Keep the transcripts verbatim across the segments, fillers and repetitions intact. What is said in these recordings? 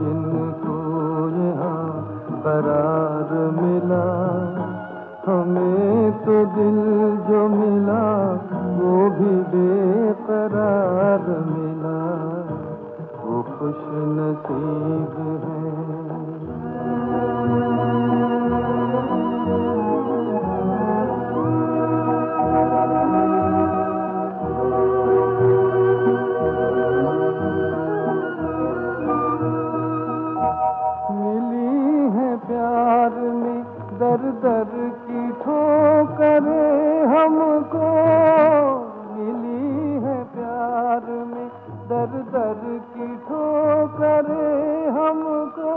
जिनको यहाँ करार मिला, हमें तो दिल जो मिला वो भी बेकरार मिला, वो खुश नसीब है। प्यार में दर दर की ठोकरें हमको मिली है, प्यार में दर दर की ठोकरें हमको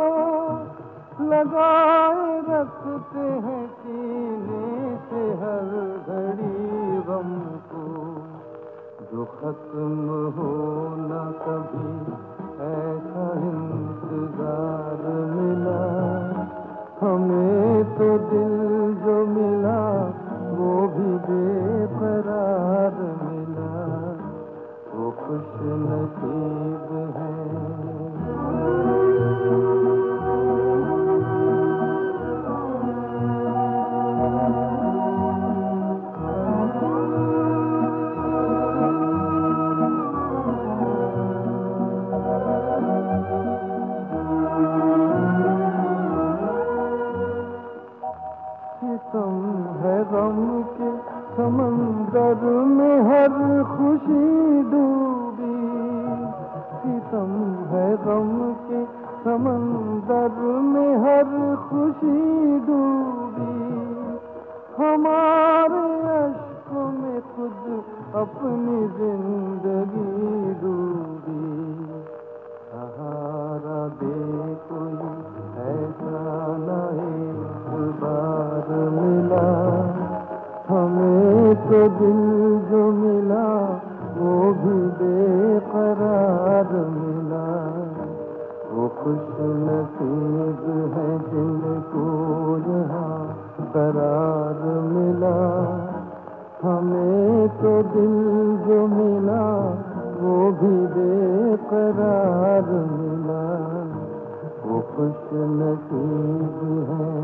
लगाए रखते हैं सीने से हर घड़ी गम को, जो खत्म हो न कभी ऐसा इंतजार मिला, हमें तो दिल जो मिला वो भी बेकरार मिला, वो खुश नसीब है। सितम है गम के समंदर में हर खुशी डूबी, सितम है गम के समंदर में हर खुशी डूबी, हमारे अश्कों में खुद अपनी जिंदगी डूबी, सहारा दे कोई ऐसा न एक बार मिला, हमें तो दिल जो मिला वो भी बेकरार मिला, वो खुश नसीब है जिनको यहाँ करार मिला, हमें तो दिल जो मिला वो भी बेकरार मिला, वो खुश नसीब है।